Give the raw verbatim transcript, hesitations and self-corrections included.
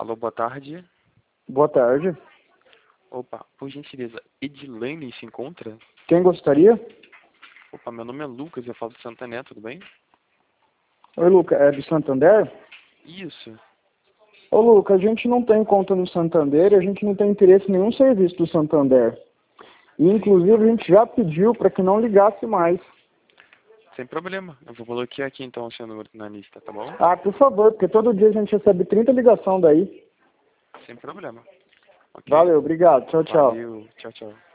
Alô, boa tarde. Boa tarde. Opa, por gentileza, Edilane se encontra? Quem gostaria? Opa, meu nome é Lucas, eu falo do Santander, tudo bem? Oi, Luca, é do Santander? Isso. Ô, Luca, a gente não tem conta no Santander e a gente não tem interesse em nenhum serviço do Santander. E, inclusive, a gente já pediu para que não ligasse mais. Sem problema, eu vou bloquear aqui então o seu número na lista, tá bom? Ah, por favor, porque todo dia a gente recebe trinta ligações daí. Sem problema. Ok. Valeu, obrigado. Tchau, tchau. Valeu, tchau, tchau.